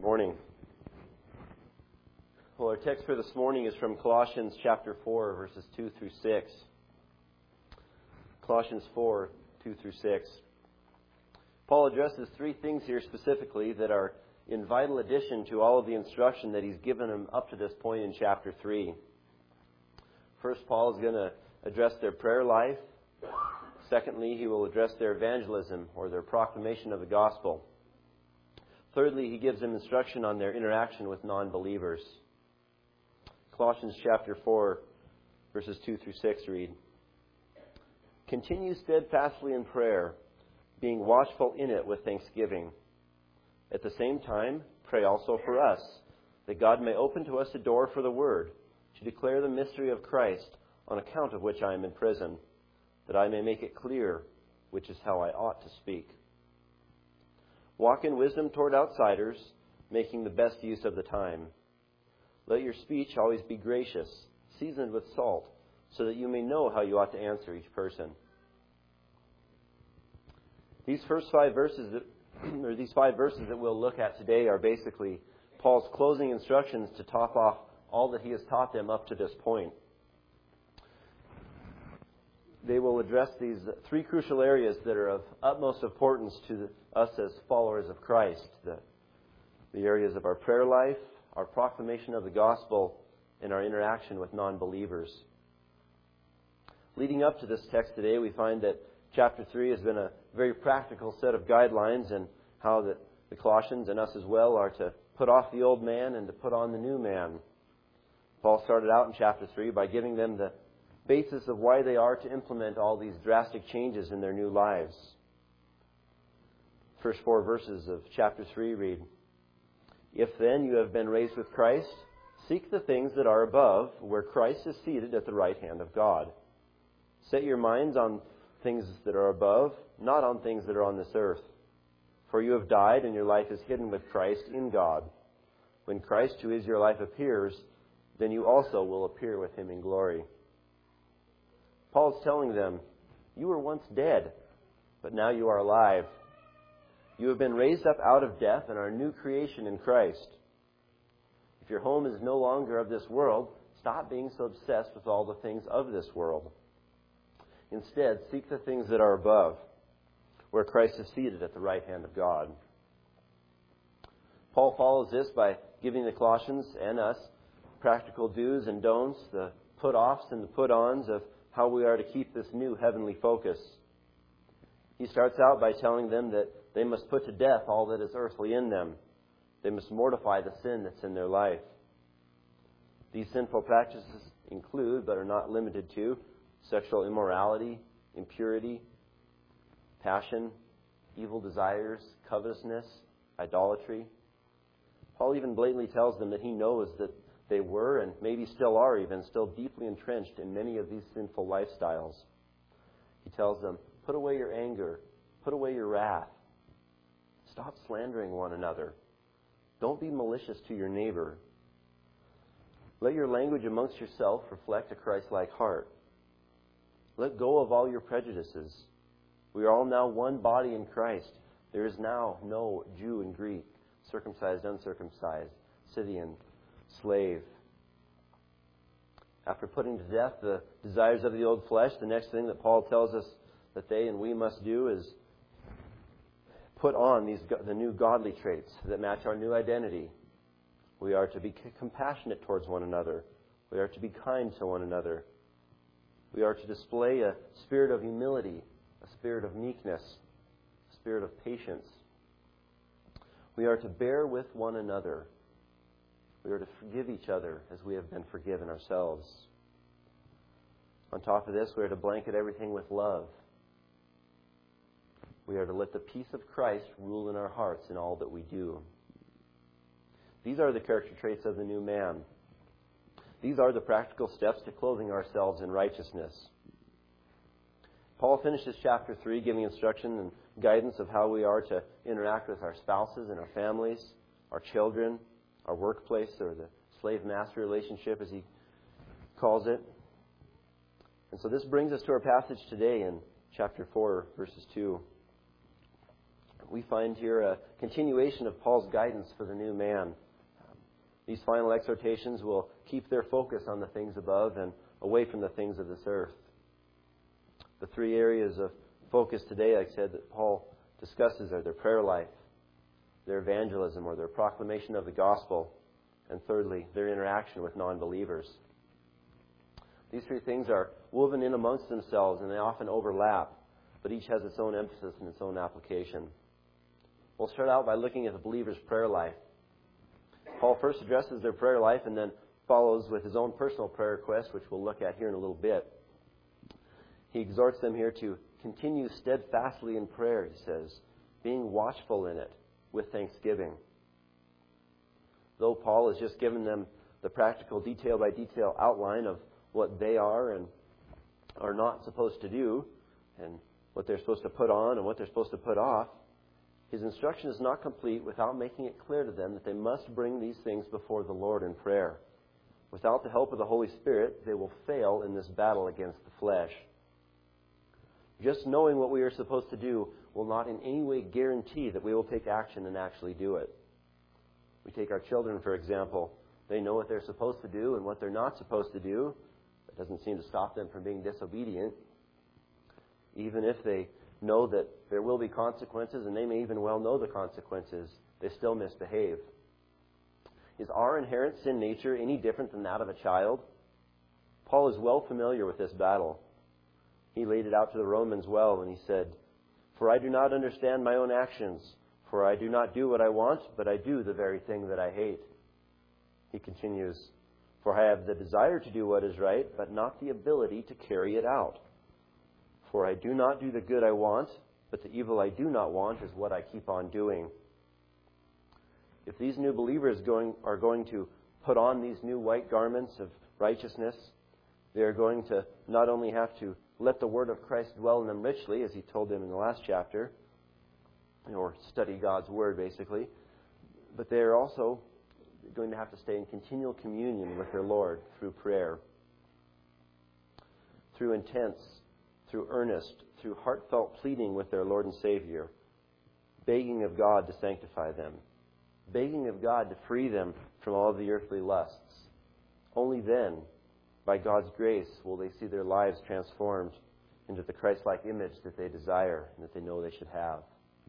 Morning. Well, our text for this morning is from Colossians chapter 4, verses 2 through 6. Colossians 4, 2 through 6. Paul addresses three things here specifically that are in vital addition to all of the instruction that he's given them up to this point in chapter 3. First, Paul is going to address their prayer life. Secondly, he will address their evangelism or their proclamation of the gospel. Thirdly, he gives them instruction on their interaction with non-believers. Colossians chapter 4, verses 2 through 6 read, "Continue steadfastly in prayer, being watchful in it with thanksgiving. At the same time, pray also for us, that God may open to us a door for the word, to declare the mystery of Christ, on account of which I am in prison, that I may make it clear which is how I ought to speak. Walk in wisdom toward outsiders, making the best use of the time. Let your speech always be gracious, seasoned with salt, so that you may know how you ought to answer each person." These five verses that we'll look at today are basically Paul's closing instructions to top off all that he has taught them up to this point. They will address these three crucial areas that are of utmost importance to us as followers of Christ. The areas of our prayer life, our proclamation of the gospel, and our interaction with non-believers. Leading up to this text today, we find that chapter 3 has been a very practical set of guidelines and how the Colossians and us as well are to put off the old man and to put on the new man. Paul started out in chapter 3 by giving them the basis of why they are to implement all these drastic changes in their new lives. First 4 verses of chapter 3 read, "If then you have been raised with Christ, seek the things that are above, where Christ is seated at the right hand of God. Set your minds on things that are above, not on things that are on this earth. For you have died, and your life is hidden with Christ in God. When Christ, who is your life, appears, then you also will appear with him in glory." Paul's telling them, you were once dead, but now you are alive. You have been raised up out of death and are a new creation in Christ. If your home is no longer of this world, stop being so obsessed with all the things of this world. Instead, seek the things that are above, where Christ is seated at the right hand of God. Paul follows this by giving the Colossians and us practical do's and don'ts, the put-offs and the put-ons of how we are to keep this new heavenly focus. He starts out by telling them that they must put to death all that is earthly in them. They must mortify the sin that's in their life. These sinful practices include, but are not limited to, sexual immorality, impurity, passion, evil desires, covetousness, idolatry. Paul even blatantly tells them that he knows that they were, and maybe still are even, still deeply entrenched in many of these sinful lifestyles. He tells them, put away your anger, put away your wrath. Stop slandering one another. Don't be malicious to your neighbor. Let your language amongst yourself reflect a Christ-like heart. Let go of all your prejudices. We are all now one body in Christ. There is now no Jew and Greek, circumcised, uncircumcised, Scythian, slave. After putting to death the desires of the old flesh, the next thing that Paul tells us that they and we must do is put on the new godly traits that match our new identity. We are to be compassionate towards one another. We are to be kind to one another. We are to display a spirit of humility, a spirit of meekness, a spirit of patience. We are to bear with one another. We are to forgive each other as we have been forgiven ourselves. On top of this, we are to blanket everything with love. We are to let the peace of Christ rule in our hearts in all that we do. These are the character traits of the new man. These are the practical steps to clothing ourselves in righteousness. Paul finishes chapter 3 giving instruction and guidance of how we are to interact with our spouses and our families, our children, our workplace, or the slave-master relationship, as he calls it. And so this brings us to our passage today in chapter 4, verses 2. we find here a continuation of Paul's guidance for the new man. These final exhortations will keep their focus on the things above and away from the things of this earth. The three areas of focus today, like I said, that Paul discusses are their prayer life, their evangelism or their proclamation of the gospel, and thirdly, their interaction with non-believers. These three things are woven in amongst themselves and they often overlap, but each has its own emphasis and its own application. We'll start out by looking at the believer's prayer life. Paul first addresses their prayer life and then follows with his own personal prayer request, which we'll look at here in a little bit. He exhorts them here to continue steadfastly in prayer, he says, being watchful in it with thanksgiving. Though Paul has just given them the practical detail-by-detail outline of what they are and are not supposed to do, and what they're supposed to put on and what they're supposed to put off, his instruction is not complete without making it clear to them that they must bring these things before the Lord in prayer. Without the help of the Holy Spirit, they will fail in this battle against the flesh. Just knowing what we are supposed to do will not in any way guarantee that we will take action and actually do it. We take our children, for example. They know what they're supposed to do and what they're not supposed to do. That doesn't seem to stop them from being disobedient. Even if they know that there will be consequences, and they may even well know the consequences, they still misbehave. Is our inherent sin nature any different than that of a child? Paul is well familiar with this battle. He laid it out to the Romans well when he said, "For I do not understand my own actions, for I do not do what I want, but I do the very thing that I hate." He continues, "For I have the desire to do what is right, but not the ability to carry it out. For I do not do the good I want, but the evil I do not want is what I keep on doing." If these new believers are going to put on these new white garments of righteousness, they are going to not only have to let the word of Christ dwell in them richly, as he told them in the last chapter, or study God's word basically, but they are also going to have to stay in continual communion with their Lord through prayer, through intense, through earnest, through heartfelt pleading with their Lord and Savior, begging of God to sanctify them, begging of God to free them from all the earthly lusts. Only then, by God's grace, will they see their lives transformed into the Christ-like image that they desire and that they know they should have.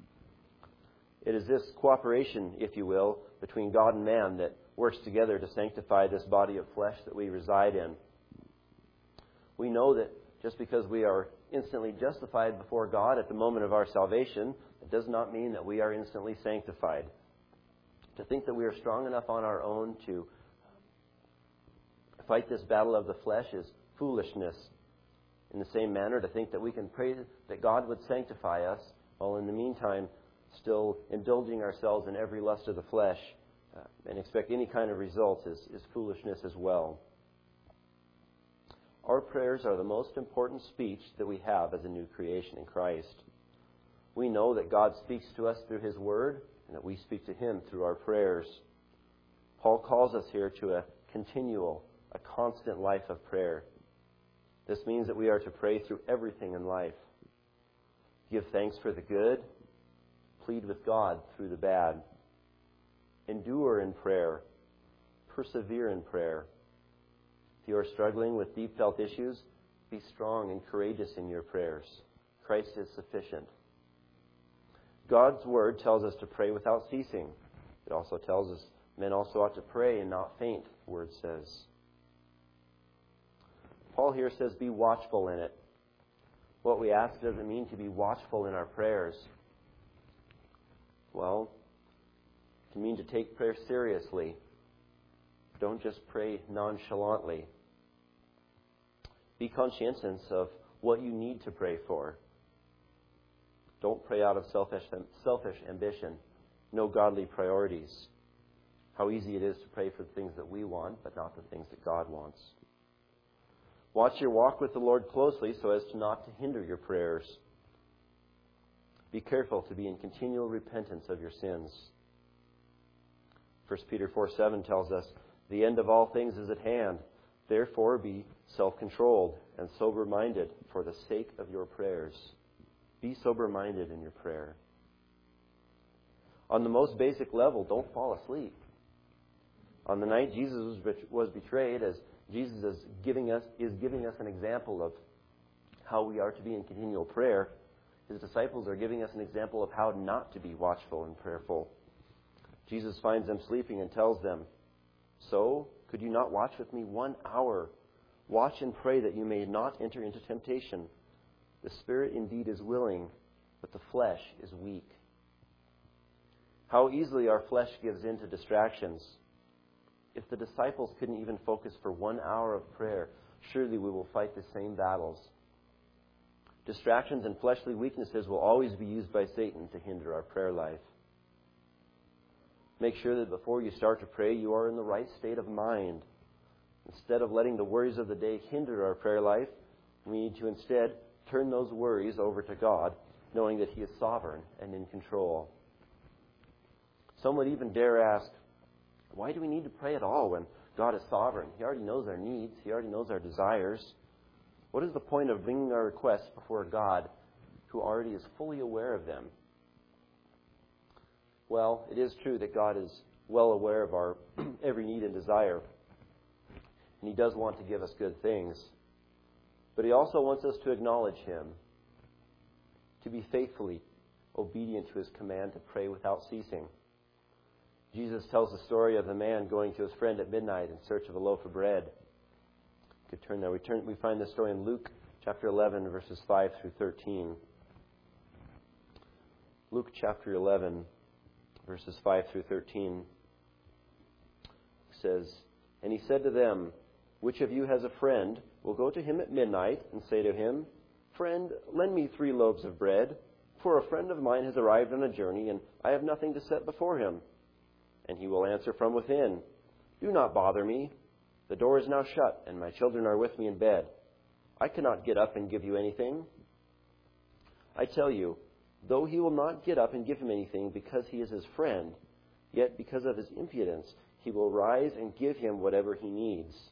It is this cooperation, if you will, between God and man that works together to sanctify this body of flesh that we reside in. We know that just because we are instantly justified before God at the moment of our salvation, it does not mean that we are instantly sanctified. To think that we are strong enough on our own to fight this battle of the flesh is foolishness. In the same manner, to think that we can pray that God would sanctify us while in the meantime still indulging ourselves in every lust of the flesh and expect any kind of results is foolishness as well. Our prayers are the most important speech that we have as a new creation in Christ. We know that God speaks to us through His Word and that we speak to Him through our prayers. Paul calls us here to a continual, a constant life of prayer. This means that we are to pray through everything in life. Give thanks for the good. Plead with God through the bad. Endure in prayer. Persevere in prayer. If you are struggling with deep felt issues, be strong and courageous in your prayers. Christ is sufficient. God's Word tells us to pray without ceasing. It also tells us men also ought to pray and not faint, the Word says. Paul here says, be watchful in it. What we ask doesn't mean to be watchful in our prayers. Well, it can mean to take prayer seriously. Don't just pray nonchalantly. Be conscientious of what you need to pray for. Don't pray out of selfish ambition. No godly priorities. How easy it is to pray for the things that we want, but not the things that God wants. Watch your walk with the Lord closely so as to not to hinder your prayers. Be careful to be in continual repentance of your sins. 1 Peter 4:7 tells us, the end of all things is at hand. Therefore be self-controlled and sober-minded for the sake of your prayers. Be sober-minded in your prayer. On the most basic level, don't fall asleep. On the night Jesus was betrayed, as Jesus is giving us an example of how we are to be in continual prayer, His disciples are giving us an example of how not to be watchful and prayerful. Jesus finds them sleeping and tells them, "So, could you not watch with me 1 hour? Watch and pray that you may not enter into temptation. The spirit indeed is willing, but the flesh is weak." How easily our flesh gives in to distractions. If the disciples couldn't even focus for 1 hour of prayer, surely we will fight the same battles. Distractions and fleshly weaknesses will always be used by Satan to hinder our prayer life. Make sure that before you start to pray, you are in the right state of mind. Instead of letting the worries of the day hinder our prayer life, we need to instead turn those worries over to God, knowing that He is sovereign and in control. Some would even dare ask, why do we need to pray at all when God is sovereign? He already knows our needs. He already knows our desires. What is the point of bringing our requests before God, who already is fully aware of them? Well, it is true that God is well aware of our every need and desire, and He does want to give us good things. But He also wants us to acknowledge Him, to be faithfully obedient to His command to pray without ceasing. Jesus tells the story of a man going to his friend at midnight in search of a loaf of bread. You could turn there. We find this story in Luke chapter 11, verses 5 through 13. Luke chapter 11, verses 5 through 13 says, "And He said to them, 'Which of you has a friend will go to him at midnight and say to him, "Friend, lend me 3 loaves of bread, for a friend of mine has arrived on a journey, and I have nothing to set before him." And he will answer from within, "Do not bother me. The door is now shut, and my children are with me in bed. I cannot get up and give you anything." I tell you, though he will not get up and give him anything because he is his friend, yet because of his impudence, he will rise and give him whatever he needs.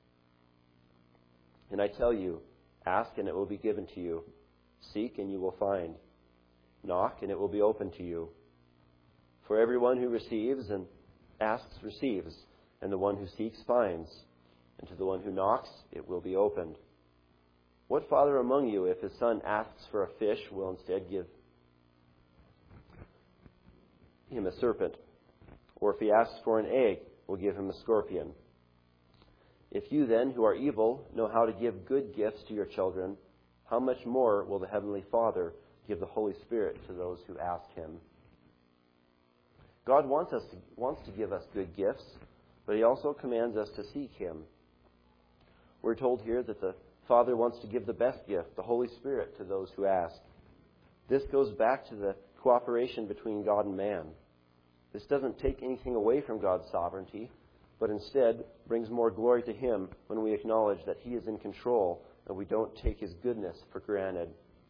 And I tell you, ask and it will be given to you. Seek and you will find. Knock and it will be opened to you. For everyone who receives and asks receives, and the one who seeks finds, and to the one who knocks it will be opened. What father among you, if his son asks for a fish, will instead give him a serpent? Or if he asks for an egg, will give him a scorpion? If you then, who are evil, know how to give good gifts to your children, how much more will the Heavenly Father give the Holy Spirit to those who ask Him? God wants to give us good gifts, but He also commands us to seek Him. We're told here that the Father wants to give the best gift, the Holy Spirit, to those who ask. This goes back to the cooperation between God and man. This doesn't take anything away from God's sovereignty, but instead brings more glory to Him when we acknowledge that He is in control and we don't take His goodness for granted.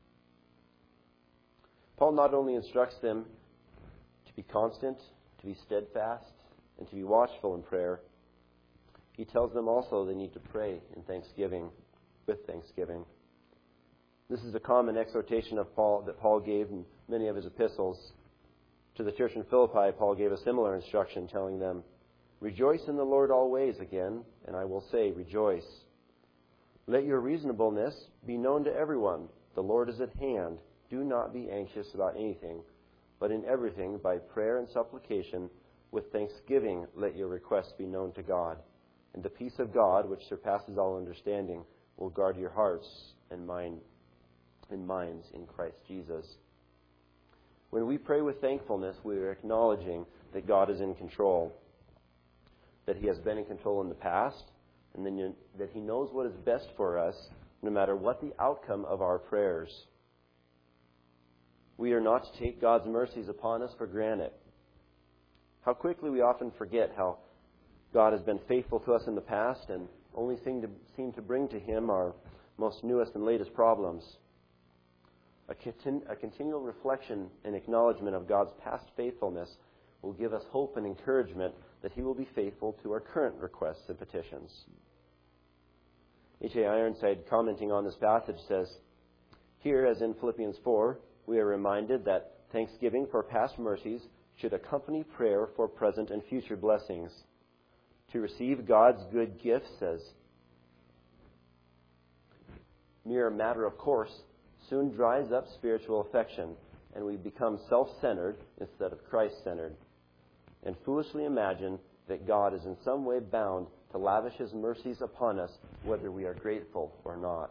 Paul not only instructs them to be constant, to be steadfast, and to be watchful in prayer, he tells them also they need to pray in thanksgiving, with thanksgiving. This is a common exhortation of Paul that Paul gave in many of his epistles. To the church in Philippi, Paul gave a similar instruction, telling them, "Rejoice in the Lord always," again, and I will say, rejoice. "Let your reasonableness be known to everyone. The Lord is at hand. Do not be anxious about anything, but in everything, by prayer and supplication, with thanksgiving, let your requests be known to God. And the peace of God, which surpasses all understanding, will guard your hearts and minds in Christ Jesus." When we pray with thankfulness, we are acknowledging that God is in control, that He has been in control in the past, and then that He knows what is best for us, no matter what the outcome of our prayers. We are not to take God's mercies upon us for granted. How quickly we often forget how God has been faithful to us in the past and only seem to bring to Him our most newest and latest problems. A continual reflection and acknowledgement of God's past faithfulness will give us hope and encouragement that He will be faithful to our current requests and petitions. H.A. Ironside, commenting on this passage, says, "Here, as in Philippians 4, we are reminded that thanksgiving for past mercies should accompany prayer for present and future blessings. To receive God's good gifts as mere matter of course soon dries up spiritual affection, and we become self-centered instead of Christ-centered, and foolishly imagine that God is in some way bound to lavish His mercies upon us, whether we are grateful or not.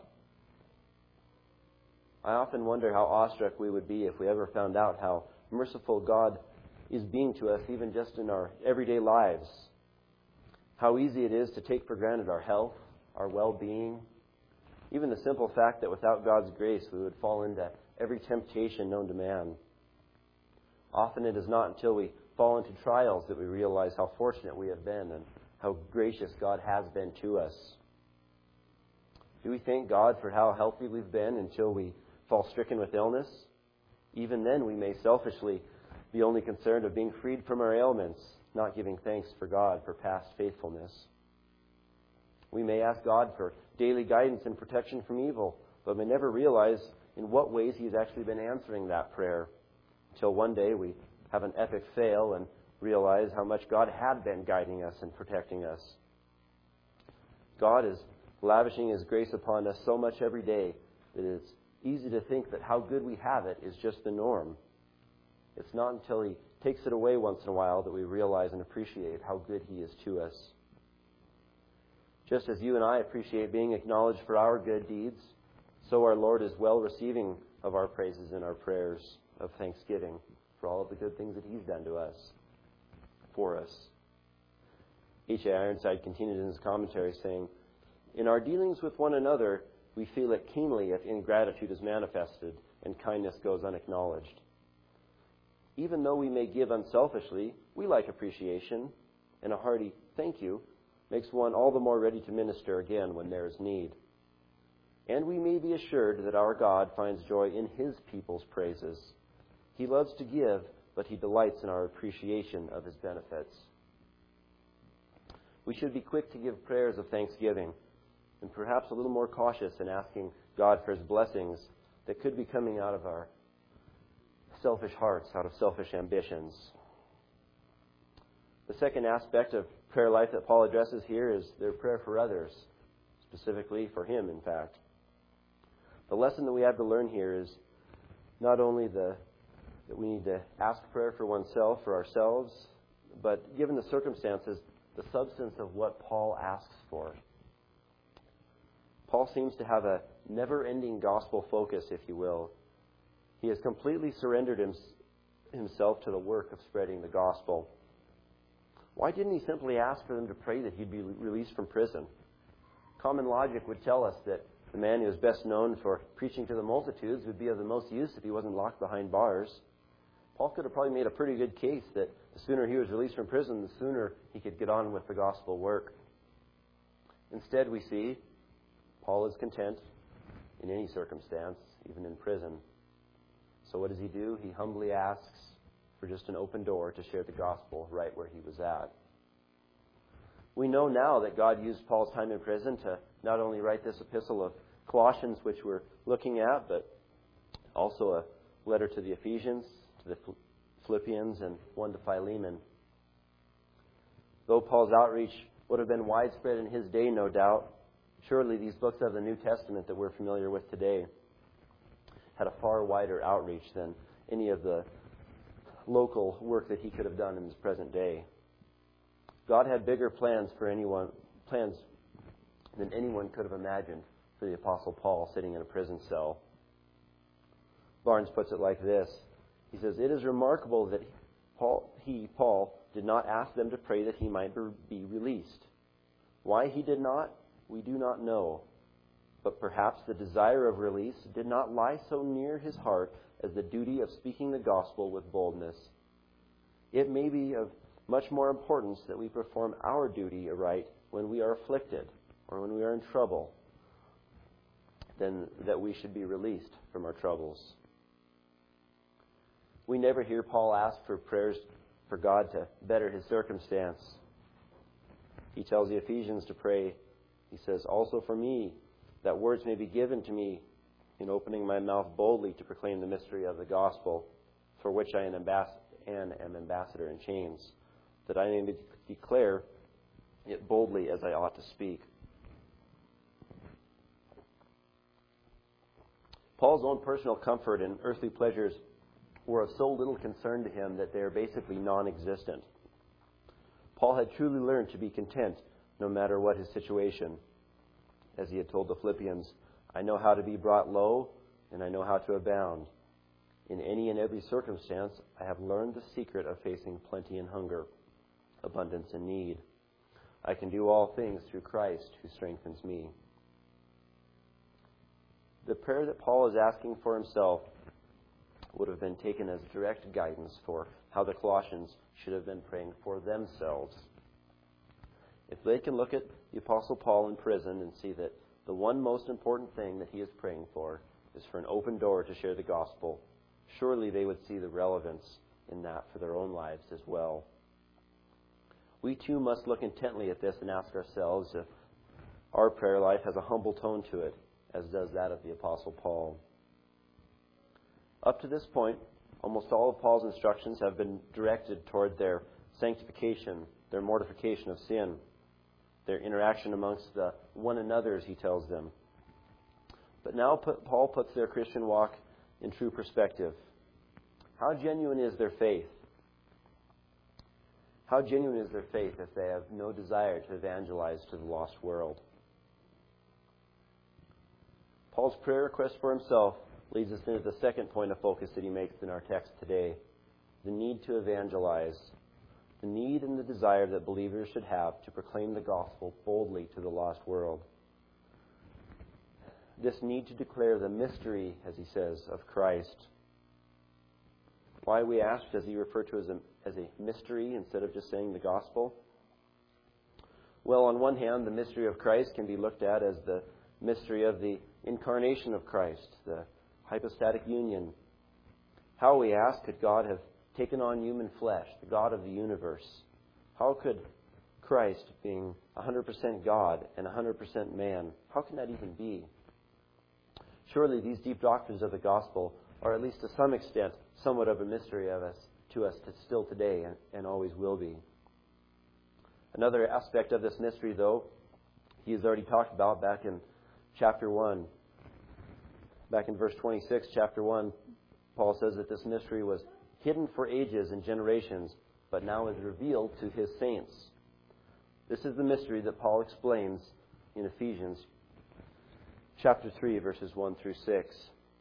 I often wonder how awestruck we would be if we ever found out how merciful God is being to us, even just in our everyday lives. How easy it is to take for granted our health, our well-being, even the simple fact that without God's grace we would fall into every temptation known to man. Often it is not until we fall into trials that we realize how fortunate we have been and how gracious God has been to us. Do we thank God for how healthy we've been until we fall stricken with illness? Even then we may selfishly be only concerned of being freed from our ailments, not giving thanks for God for past faithfulness. We may ask God for daily guidance and protection from evil, but may never realize in what ways He's actually been answering that prayer, until one day we have an epic fail and realize how much God had been guiding us and protecting us. God is lavishing His grace upon us so much every day that it's easy to think that how good we have it is just the norm. It's not until He takes it away once in a while that we realize and appreciate how good He is to us. Just as you and I appreciate being acknowledged for our good deeds, so our Lord is well receiving of our praises and our prayers of thanksgiving for all of the good things that He's done to us, for us. H.A. Ironside continued in his commentary saying, "In our dealings with one another, we feel it keenly if ingratitude is manifested and kindness goes unacknowledged. Even though we may give unselfishly, we like appreciation, and a hearty thank you makes one all the more ready to minister again when there is need. And we may be assured that our God finds joy in His people's praises. He loves to give, but He delights in our appreciation of His benefits." We should be quick to give prayers of thanksgiving, and perhaps a little more cautious in asking God for His blessings that could be coming out of our selfish hearts, out of selfish ambitions. The second aspect of prayer life that Paul addresses here is their prayer for others, specifically for him, in fact. The lesson that we have to learn here is not only that we need to ask prayer for oneself, for ourselves, but given the circumstances, the substance of what Paul asks for. Paul seems to have a never-ending gospel focus, if you will. He has completely surrendered himself to the work of spreading the gospel. Why didn't he simply ask for them to pray that he'd be released from prison? Common logic would tell us that the man who is best known for preaching to the multitudes would be of the most use if he wasn't locked behind bars. Paul could have probably made a pretty good case that the sooner he was released from prison, the sooner he could get on with the gospel work. Instead, we see Paul is content in any circumstance, even in prison. So what does he do? He humbly asks for just an open door to share the gospel right where he was at. We know now that God used Paul's time in prison to not only write this epistle of Colossians, which we're looking at, but also a letter to the Ephesians, to the Philippians, and one to Philemon. Though Paul's outreach would have been widespread in his day, no doubt, surely these books of the New Testament that we're familiar with today had a far wider outreach than any of the local work that he could have done in his present day. God had bigger plans than anyone could have imagined for the Apostle Paul sitting in a prison cell. Barnes puts it like this. He says, "It is remarkable that Paul, did not ask them to pray that he might be released. Why he did not, we do not know. But perhaps the desire of release did not lie so near his heart as the duty of speaking the gospel with boldness. It may be of much more importance that we perform our duty aright when we are afflicted or when we are in trouble than that we should be released from our troubles." We never hear Paul ask for prayers for God to better his circumstance. He tells the Ephesians to pray. He says, "Also for me, that words may be given to me in opening my mouth boldly to proclaim the mystery of the gospel, for which I am and am ambassador in chains, that I may declare it boldly as I ought to speak. Paul's own personal comfort and earthly pleasures were of so little concern to him that they are basically non-existent. Paul had truly learned to be content no matter what his situation. As he had told the Philippians, I know how to be brought low, and I know how to abound. In any and every circumstance, I have learned the secret of facing plenty and hunger, abundance and need. I can do all things through Christ who strengthens me. The prayer that Paul is asking for himself would have been taken as direct guidance for how the Colossians should have been praying for themselves. If they can look at the Apostle Paul in prison and see that the one most important thing that he is praying for is for an open door to share the gospel, surely they would see the relevance in that for their own lives as well. We too must look intently at this and ask ourselves if our prayer life has a humble tone to it, as does that of the Apostle Paul. Up to this point, almost all of Paul's instructions have been directed toward their sanctification, their mortification of sin, their interaction amongst the one another, he tells them. But now Paul puts their Christian walk in true perspective. How genuine is their faith? How genuine is their faith if they have no desire to evangelize to the lost world? Paul's prayer request for himself leads us into the second point of focus that he makes in our text today, the need to evangelize, the need and the desire that believers should have to proclaim the gospel boldly to the lost world. This need to declare the mystery, as he says, of Christ. Why, we ask, does he refer to as a mystery instead of just saying the gospel? Well, on one hand, the mystery of Christ can be looked at as the mystery of the incarnation of Christ, the hypostatic union. How, we ask, could God have taken on human flesh, the God of the universe? How could Christ, being 100% God and 100% man, how can that even be? Surely these deep doctrines of the gospel are, at least to some extent, somewhat of a mystery to us still today and always will be. Another aspect of this mystery, though, he has already talked about back in chapter 1. Back in verse 26, chapter 1, Paul says that this mystery was hidden for ages and generations, but now is revealed to his saints. This is the mystery that Paul explains in Ephesians chapter 3, verses 1 through 6.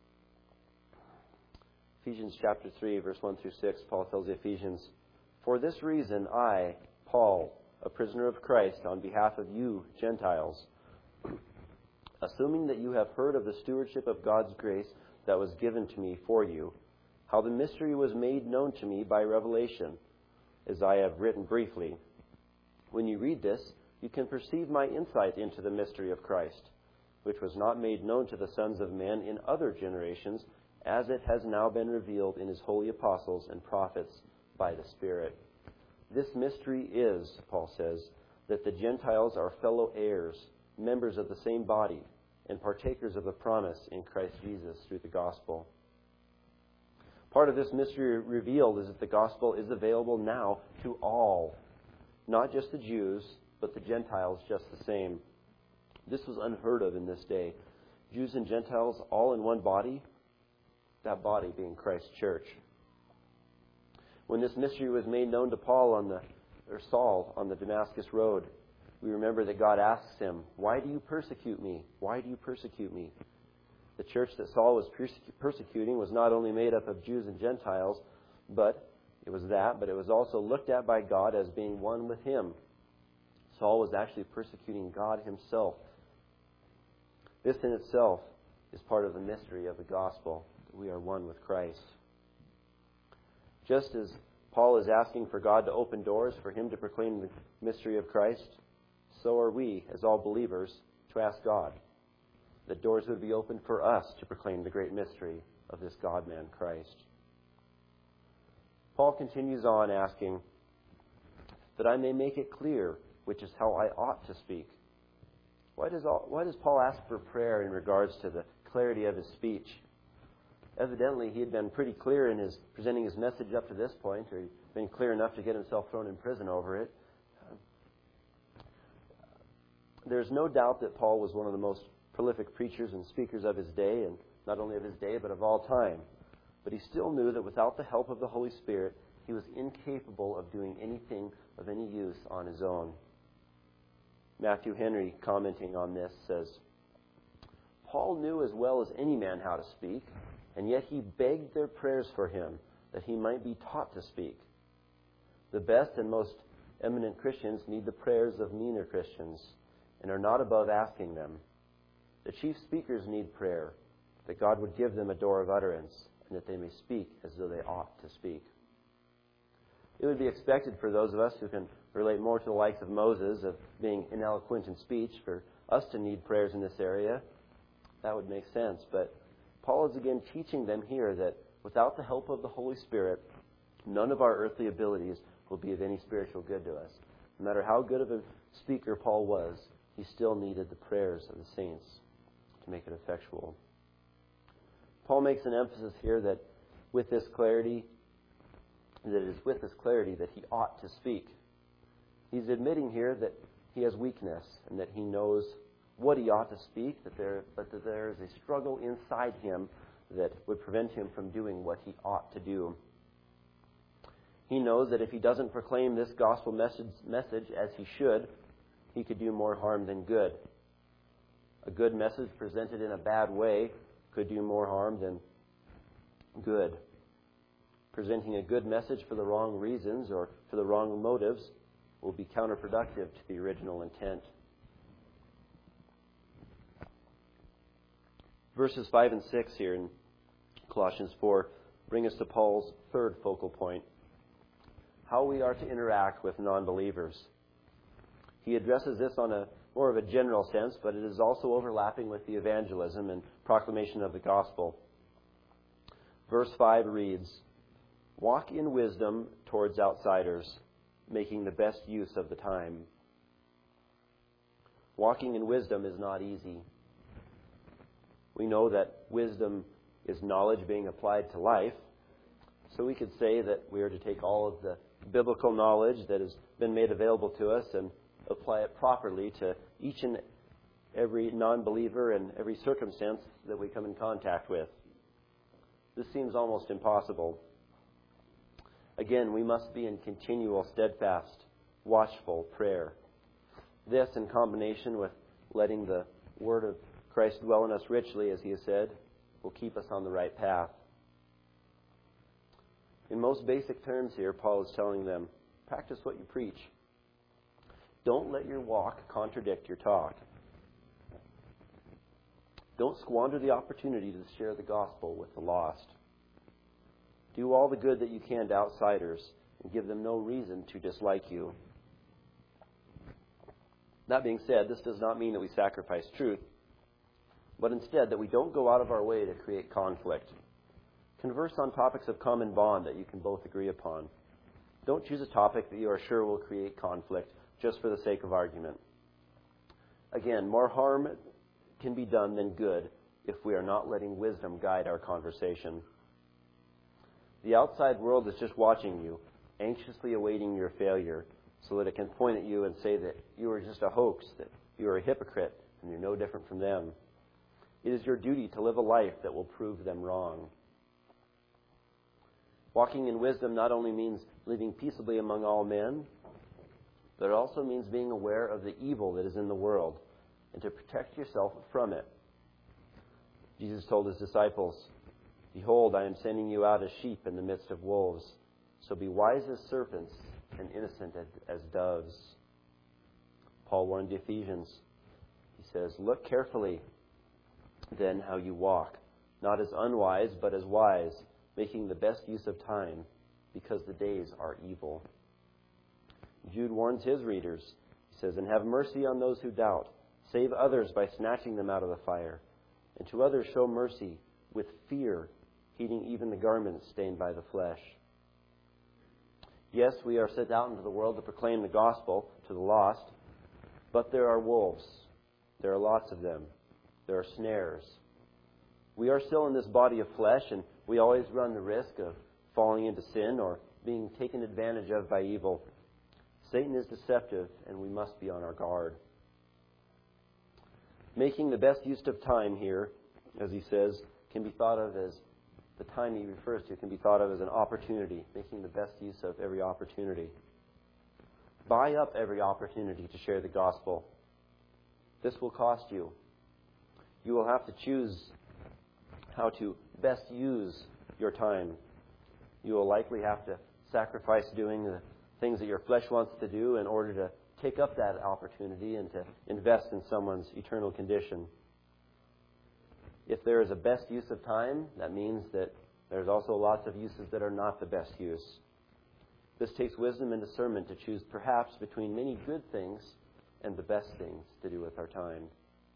Ephesians chapter 3, verse 1 through 6, Paul tells the Ephesians, For this reason I, Paul, a prisoner of Christ, on behalf of you, Gentiles, assuming that you have heard of the stewardship of God's grace that was given to me for you, how the mystery was made known to me by revelation, as I have written briefly. When you read this, you can perceive my insight into the mystery of Christ, which was not made known to the sons of men in other generations, as it has now been revealed in his holy apostles and prophets by the Spirit. This mystery is, Paul says, that the Gentiles are fellow heirs, members of the same body, and partakers of the promise in Christ Jesus through the gospel. Part of this mystery revealed is that the gospel is available now to all, not just the Jews, but the Gentiles just the same. This was unheard of in this day. Jews and Gentiles all in one body, that body being Christ's church. When this mystery was made known to Saul on the Damascus road, we remember that God asks him, Why do you persecute me? Why do you persecute me? The church that Saul was persecuting was not only made up of Jews and Gentiles, but it was also looked at by God as being one with him. Saul was actually persecuting God himself. This in itself is part of the mystery of the gospel, that we are one with Christ. Just as Paul is asking for God to open doors for him to proclaim the mystery of Christ, so are we, as all believers, to ask God that doors would be opened for us to proclaim the great mystery of this God-man Christ. Paul continues on asking, that I may make it clear which is how I ought to speak. Why does Paul ask for prayer in regards to the clarity of his speech? Evidently, he had been pretty clear in his presenting his message up to this point, or he'd been clear enough to get himself thrown in prison over it. There's no doubt that Paul was one of the most prolific preachers and speakers of his day, and not only of his day, but of all time. But he still knew that without the help of the Holy Spirit, he was incapable of doing anything of any use on his own. Matthew Henry, commenting on this, says, Paul knew as well as any man how to speak, and yet he begged their prayers for him, that he might be taught to speak. The best and most eminent Christians need the prayers of meaner Christians, and are not above asking them. The chief speakers need prayer, that God would give them a door of utterance, and that they may speak as though they ought to speak. It would be expected for those of us who can relate more to the likes of Moses, of being ineloquent in speech, for us to need prayers in this area. That would make sense. But Paul is again teaching them here that without the help of the Holy Spirit, none of our earthly abilities will be of any spiritual good to us. No matter how good of a speaker Paul was, he still needed the prayers of the saints to make it effectual. Paul makes an emphasis here that with this clarity, that it is with this clarity that he ought to speak. He's admitting here that he has weakness and that he knows what he ought to speak, but that there is a struggle inside him that would prevent him from doing what he ought to do. He knows that if he doesn't proclaim this gospel message as he should, he could do more harm than good. A good message presented in a bad way could do more harm than good. Presenting a good message for the wrong reasons or for the wrong motives will be counterproductive to the original intent. Verses 5 and 6 here in Colossians 4 bring us to Paul's third focal point, how we are to interact with non-believers. He addresses this on a more of a general sense, but it is also overlapping with the evangelism and proclamation of the gospel. Verse 5 reads, "Walk in wisdom towards outsiders, making the best use of the time." Walking in wisdom is not easy. We know that wisdom is knowledge being applied to life. So we could say that we are to take all of the biblical knowledge that has been made available to us and apply it properly to each and every non-believer and every circumstance that we come in contact with. This seems almost impossible. Again, we must be in continual, steadfast, watchful prayer. This, in combination with letting the Word of Christ dwell in us richly, as he has said, will keep us on the right path. In most basic terms here, Paul is telling them, practice what you preach. Don't let your walk contradict your talk. Don't squander the opportunity to share the gospel with the lost. Do all the good that you can to outsiders and give them no reason to dislike you. That being said, this does not mean that we sacrifice truth, but instead that we don't go out of our way to create conflict. Converse on topics of common bond that you can both agree upon. Don't choose a topic that you are sure will create conflict just for the sake of argument. Again, more harm can be done than good if we are not letting wisdom guide our conversation. The outside world is just watching you, anxiously awaiting your failure, so that it can point at you and say that you are just a hoax, that you are a hypocrite, and you're no different from them. It is your duty to live a life that will prove them wrong. Walking in wisdom not only means living peaceably among all men, but it also means being aware of the evil that is in the world and to protect yourself from it. Jesus told his disciples, "Behold, I am sending you out as sheep in the midst of wolves. So be wise as serpents and innocent as doves." Paul warned the Ephesians. He says, "Look carefully then how you walk, not as unwise, but as wise, making the best use of time, because the days are evil." Jude warns his readers. He says, "And have mercy on those who doubt. Save others by snatching them out of the fire. And to others show mercy with fear, heeding even the garments stained by the flesh." Yes, we are sent out into the world to proclaim the gospel to the lost, but there are wolves. There are lots of them. There are snares. We are still in this body of flesh, and we always run the risk of falling into sin or being taken advantage of by evil. Satan is deceptive, and we must be on our guard. Making the best use of time here, as he says, can be thought of as, the time he refers to can be thought of as an opportunity, making the best use of every opportunity. Buy up every opportunity to share the gospel. This will cost you. You will have to choose how to best use your time. You will likely have to sacrifice doing the things that your flesh wants to do in order to take up that opportunity and to invest in someone's eternal condition. If there is a best use of time, that means that there's also lots of uses that are not the best use. This takes wisdom and discernment to choose perhaps between many good things and the best things to do with our time.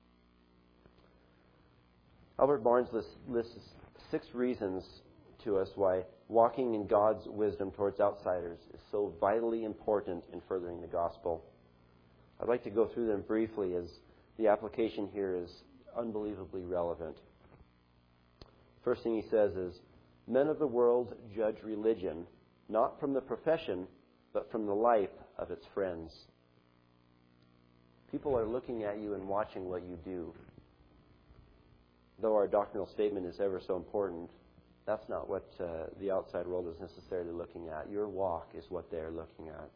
Albert Barnes lists 6 reasons to us why walking in God's wisdom towards outsiders is so vitally important in furthering the gospel. I'd like to go through them briefly, as the application here is unbelievably relevant. First thing he says is, men of the world judge religion not from the profession, but from the life of its friends. People are looking at you and watching what you do. Though our doctrinal statement is ever so important, that's not what the outside world is necessarily looking at. Your walk is what they're looking at.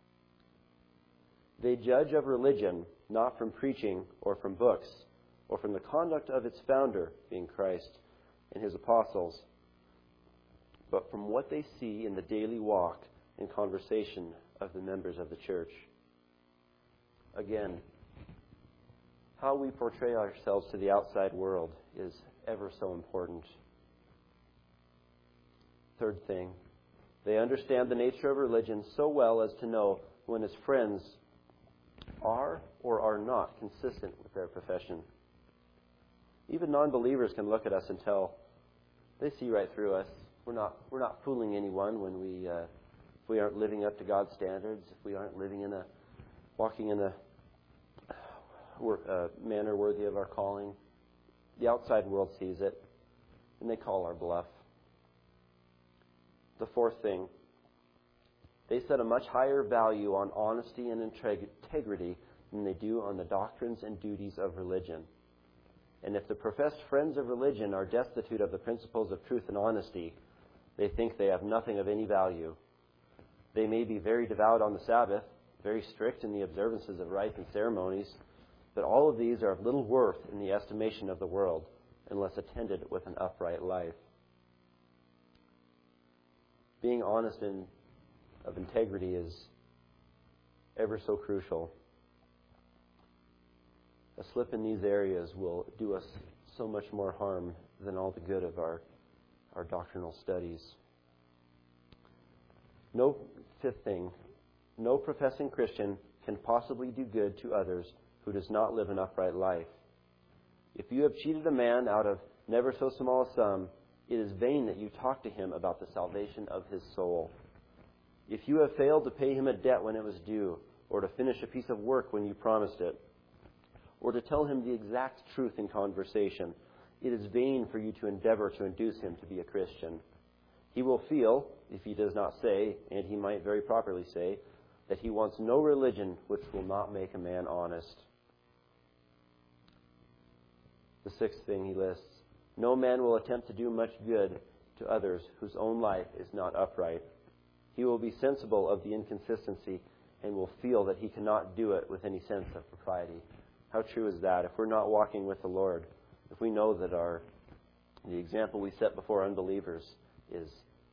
They judge of religion not from preaching or from books, or from the conduct of its founder, being Christ and his apostles, but from what they see in the daily walk and conversation of the members of the church. Again, how we portray ourselves to the outside world is ever so important. Third thing, they understand the nature of religion so well as to know when its friends are or are not consistent with their profession. Even non-believers can look at us and tell they see right through us. We're not fooling anyone when if we aren't living up to God's standards, if we aren't walking in a manner worthy of our calling. The outside world sees it, and they call our bluff. The fourth thing, they set a much higher value on honesty and integrity than they do on the doctrines and duties of religion. And if the professed friends of religion are destitute of the principles of truth and honesty, they think they have nothing of any value. They may be very devout on the Sabbath, very strict in the observances of rites and ceremonies, but all of these are of little worth in the estimation of the world unless attended with an upright life. Being honest and of integrity is ever so crucial. A slip in these areas will do us so much more harm than all the good of our doctrinal studies. Fifth thing, no professing Christian can possibly do good to others who does not live an upright life. If you have cheated a man out of never so small a sum, it is vain that you talk to him about the salvation of his soul. If you have failed to pay him a debt when it was due, or to finish a piece of work when you promised it, or to tell him the exact truth in conversation, it is vain for you to endeavor to induce him to be a Christian. He will feel, if he does not say, and he might very properly say, that he wants no religion which will not make a man honest. The sixth thing he lists, no man will attempt to do much good to others whose own life is not upright. He will be sensible of the inconsistency and will feel that he cannot do it with any sense of propriety. How true is that? If we're not walking with the Lord, if we know that the example we set before unbelievers is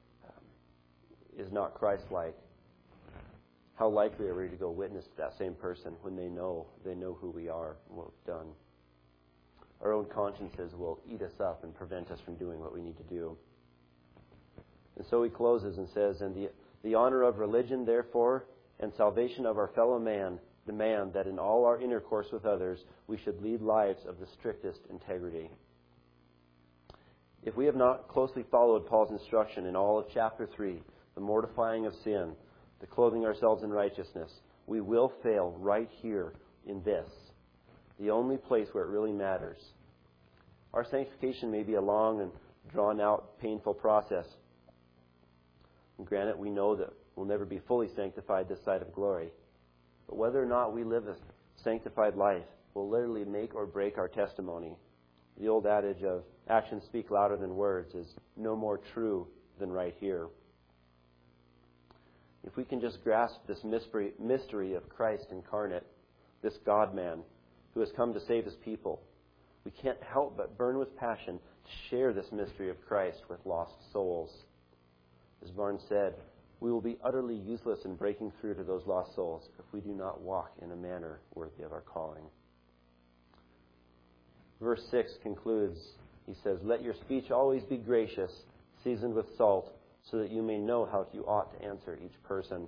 not Christ-like, how likely are we to go witness to that same person when they know who we are and what we've done? Our own consciences will eat us up and prevent us from doing what we need to do. And so he closes and says, and the honor of religion, therefore, and salvation of our fellow man demand that in all our intercourse with others we should lead lives of the strictest integrity. If we have not closely followed Paul's instruction in all of chapter 3, the mortifying of sin, the clothing ourselves in righteousness, we will fail right here in this, the only place where it really matters. Our sanctification may be a long and drawn-out, painful process. And granted, we know that we'll never be fully sanctified this side of glory. But whether or not we live a sanctified life will literally make or break our testimony. The old adage of actions speak louder than words is no more true than right here. If we can just grasp this mystery of Christ incarnate, this God-man who has come to save His people, we can't help but burn with passion to share this mystery of Christ with lost souls. As Barnes said, we will be utterly useless in breaking through to those lost souls if we do not walk in a manner worthy of our calling. Verse 6 concludes, he says, "Let your speech always be gracious, seasoned with salt, so that you may know how you ought to answer each person."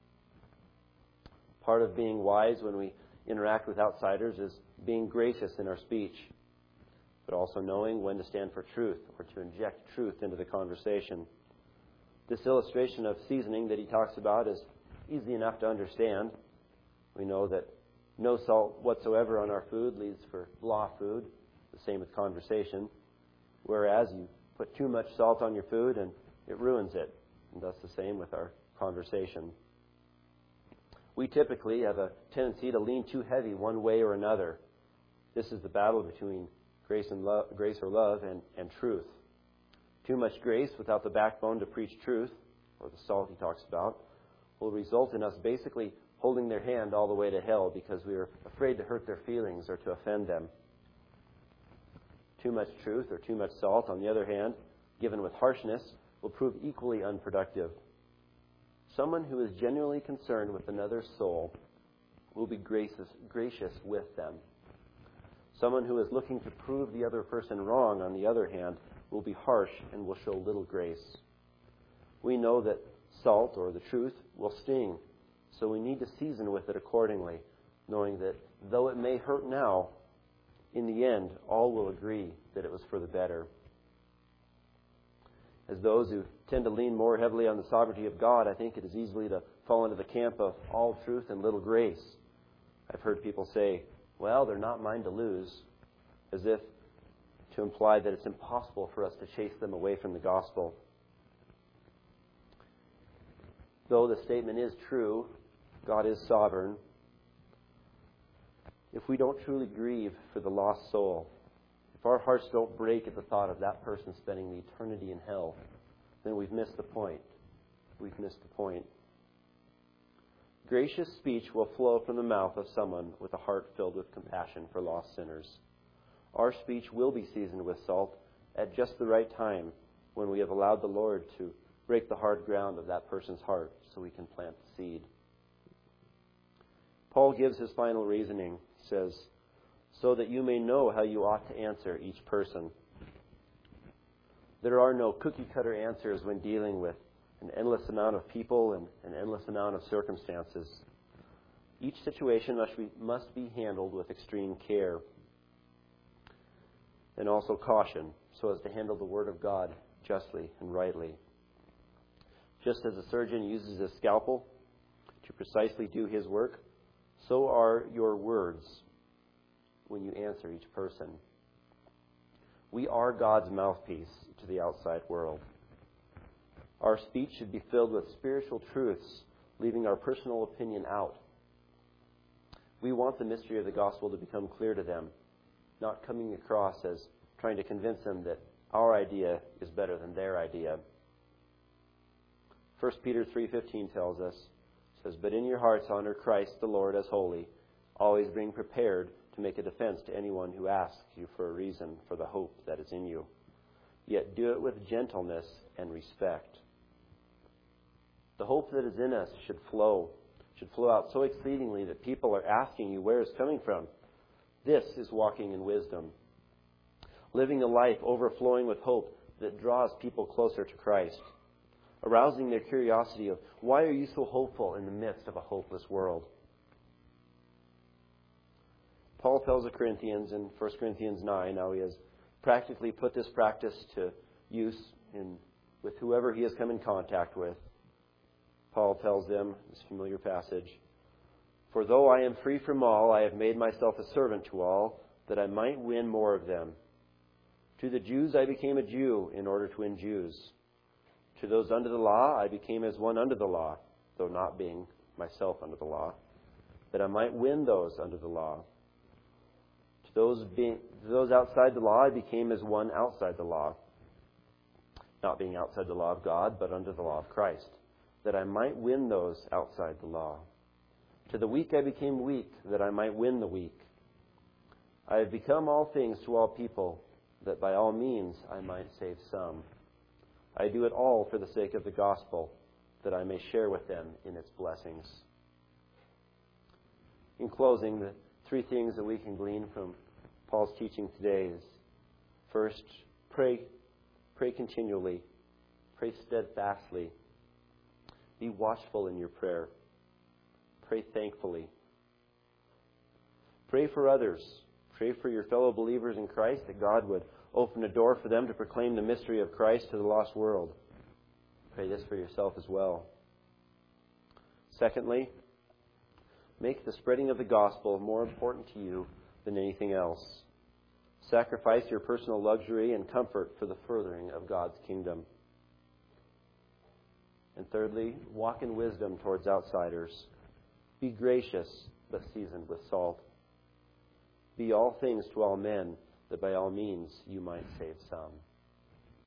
Part of being wise when we interact with outsiders is being gracious in our speech, but also knowing when to stand for truth or to inject truth into the conversation. This illustration of seasoning that he talks about is easy enough to understand. We know that no salt whatsoever on our food leads for blah food, the same with conversation, whereas you put too much salt on your food and it ruins it, and thus the same with our conversation. We typically have a tendency to lean too heavy one way or another. This is the battle between grace or love and truth. Too much grace without the backbone to preach truth, or the salt he talks about, will result in us basically holding their hand all the way to hell because we are afraid to hurt their feelings or to offend them. Too much truth or too much salt, on the other hand, given with harshness, will prove equally unproductive. Someone who is genuinely concerned with another's soul will be gracious with them. Someone who is looking to prove the other person wrong, on the other hand, will be harsh and will show little grace. We know that salt, or the truth, will sting, so we need to season with it accordingly, knowing that though it may hurt now, in the end, all will agree that it was for the better. As those who tend to lean more heavily on the sovereignty of God, I think it is easily to fall into the camp of all truth and little grace. I've heard people say, well, they're not mine to lose, as if to imply that it's impossible for us to chase them away from the gospel. Though the statement is true, God is sovereign, if we don't truly grieve for the lost soul, if our hearts don't break at the thought of that person spending the eternity in hell, then we've missed the point. We've missed the point. Gracious speech will flow from the mouth of someone with a heart filled with compassion for lost sinners. Our speech will be seasoned with salt at just the right time when we have allowed the Lord to break the hard ground of that person's heart so we can plant the seed. Paul gives his final reasoning. He says, so that you may know how you ought to answer each person. There are no cookie-cutter answers when dealing with an endless amount of people and an endless amount of circumstances. Each situation must be handled with extreme care and also caution so as to handle the Word of God justly and rightly. Just as a surgeon uses a scalpel to precisely do his work, so are your words when you answer each person. We are God's mouthpiece to the outside world. Our speech should be filled with spiritual truths, leaving our personal opinion out. We want the mystery of the gospel to become clear to them, not coming across as trying to convince them that our idea is better than their idea. 1 Peter 3:15 tells us, says, but in your hearts honor Christ the Lord as holy, always being prepared to make a defense to anyone who asks you for a reason for the hope that is in you. Yet do it with gentleness and respect. The hope that is in us should flow out so exceedingly that people are asking you where it's coming from. This is walking in wisdom. Living a life overflowing with hope that draws people closer to Christ. Arousing their curiosity of, why are you so hopeful in the midst of a hopeless world? Paul tells the Corinthians in 1 Corinthians 9, how he has practically put this practice to use with whoever he has come in contact with. Paul tells them, this familiar passage, for though I am free from all, I have made myself a servant to all, that I might win more of them. To the Jews I became a Jew in order to win Jews. To those under the law I became as one under the law, though not being myself under the law, that I might win those under the law. To those outside the law I became as one outside the law, not being outside the law of God, but under the law of Christ, that I might win those outside the law. To the weak I became weak, that I might win the weak. I have become all things to all people, that by all means I might save some. I do it all for the sake of the gospel, that I may share with them in its blessings. In closing, the three things that we can glean from Paul's teaching today is, first, pray continually. Pray steadfastly. Be watchful in your prayer. Pray thankfully. Pray for others. Pray for your fellow believers in Christ, that God would open a door for them to proclaim the mystery of Christ to the lost world. Pray this for yourself as well. Secondly, make the spreading of the gospel more important to you than anything else. Sacrifice your personal luxury and comfort for the furthering of God's kingdom. And thirdly, walk in wisdom towards outsiders. Be gracious, but seasoned with salt. Be all things to all men, that by all means you might save some.